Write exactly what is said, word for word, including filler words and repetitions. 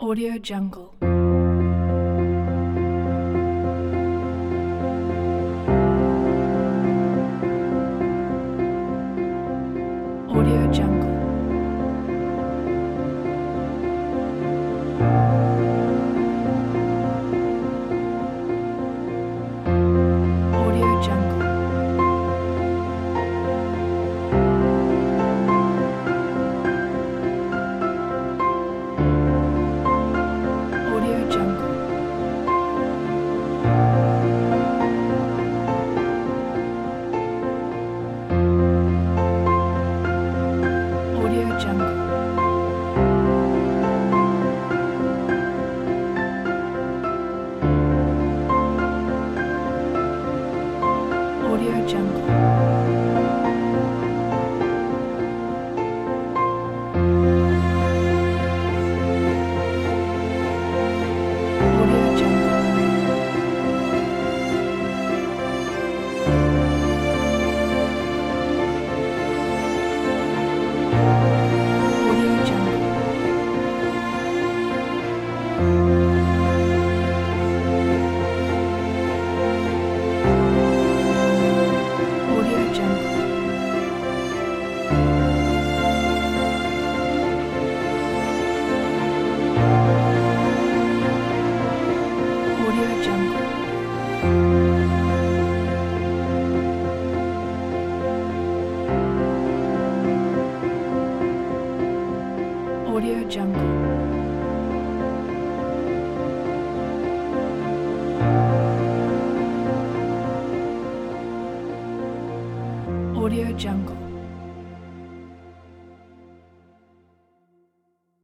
Audio Jungle. Audio Jungle. Audio Jungle. Audio Jungle. Audio Jungle. Audio Jungle. Audio Jungle. Audio Jungle. Audio Jungle. Audio Jungle. Audio Jungle. Audio Jungle.